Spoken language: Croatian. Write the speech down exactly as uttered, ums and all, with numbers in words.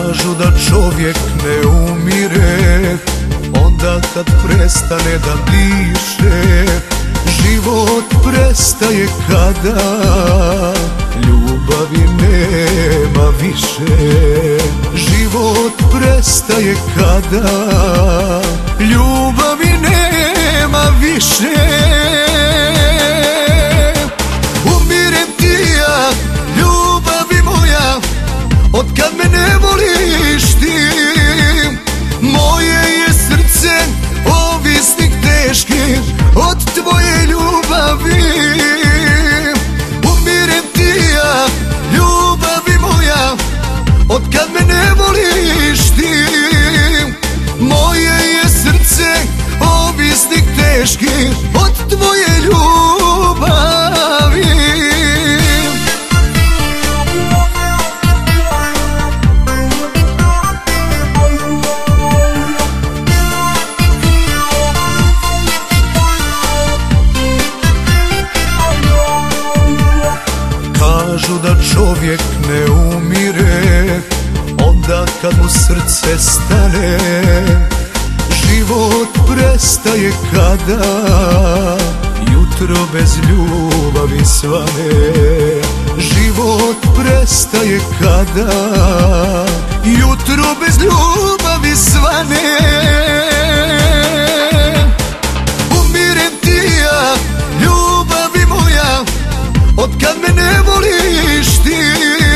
Kažu da čovjek ne umire onda kad prestane da diše. Život prestaje kada ljubavi nema više. Život prestaje kada ljubavi nema više. Umirem ti ja, ljubavi moja, otkad me ne voliš ti. Moje je srce ovisnik teški od tvoje ljubavi. Umirem ti ja, ljubavi moja, otkad me ne voliš ti. Moje je srce ovisnik teški od tvoje ljubavi. Kažu da čovjek ne umire onda kad mu srce stane. Život prestaje kada jutro bez ljubavi svane. Život prestaje kada jutro bez ljubavi svane. Umirem ti ja, ljubavi moja, otkad me ne voliš ti.